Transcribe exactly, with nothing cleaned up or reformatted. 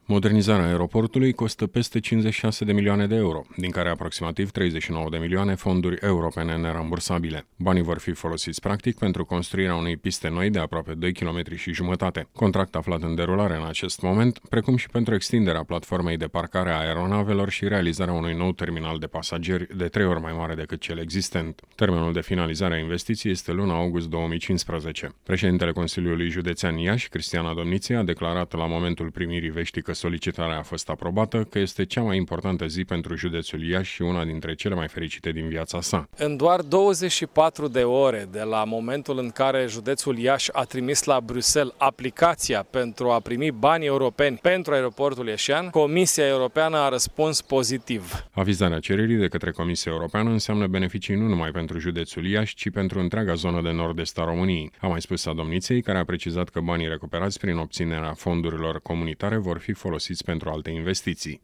Modernizarea aeroportului costă peste cincizeci și șase de milioane de euro, din care aproximativ treizeci și nouă de milioane fonduri europene nerambursabile. Banii vor fi folosiți practic pentru construirea unei piste noi de aproape doi kilometri și jumătate, contract aflat în derulare în acest moment, precum și pentru extinderea platformei de parcare a aeronavelor și realizarea unui nou terminal de pasageri de trei ori mai mare decât cel existent. Termenul de finalizare a investiției este luna august două mii cincisprezece. Președintele Consiliului Județean Iași, Cristiana Domniție, a declarat la momentul primirii veștii că solicitarea a fost aprobată, că este cea mai importantă zi pentru județul Iași și una dintre cele mai fericite din viața sa. În doar douăzeci și patru de ore de la momentul în care județul Iași a trimis la Bruxelles aplicația pentru a primi bani europeni pentru aeroportul iașean, Comisia Europeană a răspuns pozitiv. Avizarea cererii de către Comisia Europeană înseamnă beneficii nu numai pentru județul Iași, ci pentru întreaga zonă de nord-est a României, a mai spus a Domniției, care a precizat că banii recuperați prin obținerea fondurilor comunitare vor fi folosiți pentru alte investiții.